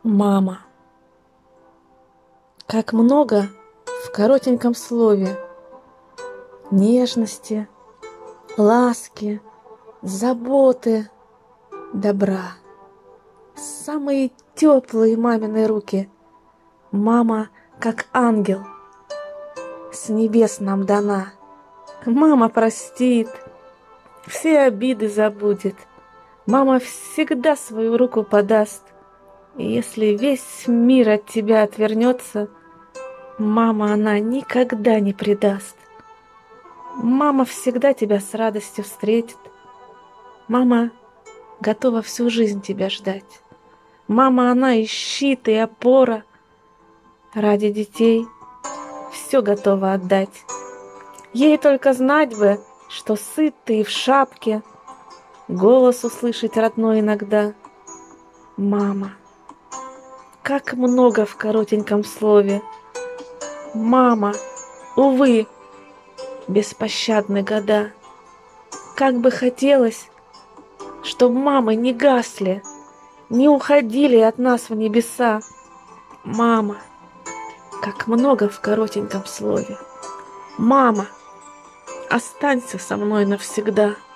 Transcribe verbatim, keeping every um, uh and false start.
Мама. Как много в коротеньком слове нежности, ласки, заботы, добра. Самые теплые мамины руки. Мама, как ангел, с небес нам дана. Мама простит, все обиды забудет. Мама всегда свою руку подаст. И если весь мир от тебя отвернется, мама, она никогда не предаст. Мама всегда тебя с радостью встретит. Мама готова всю жизнь тебя ждать. Мама, она и щит, и опора. Ради детей все готова отдать. Ей только знать бы, что сыт ты и в шапке, голос услышать родной иногда. Мама. Как много в коротеньком слове. Мама, увы, беспощадны года. Как бы хотелось, чтоб мамы не гасли, не уходили от нас в небеса. Мама, как много в коротеньком слове. Мама, останься со мной навсегда.